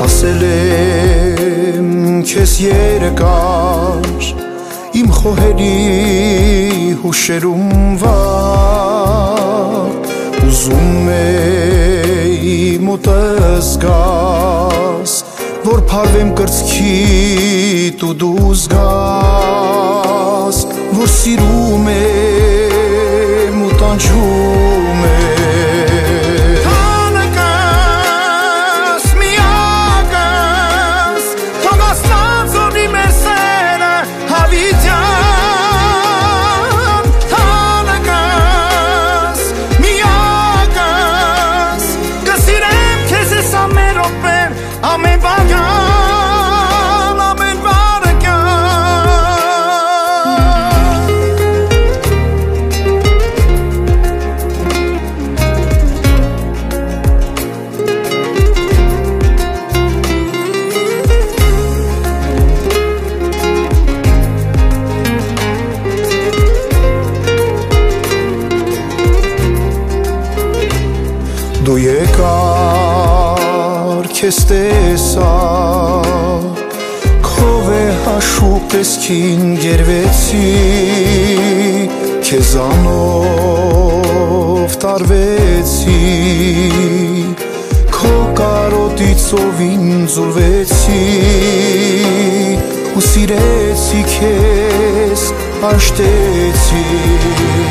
ասել եմ քեզ երկար իմ խոհերի հուշերում վար ուզում էի մոտս գաս որ փարվեմ կրծքիդ ու դու զգաս որ սիրում եմ ու տանջում եմ Դու եկար քեզ տեսա քով է հաշուկ տեսքին գերվեցի քեզանով տարվեցի քո կարոտի ծովին զուլվեցի ու սիրեցի քեզ աշտեցի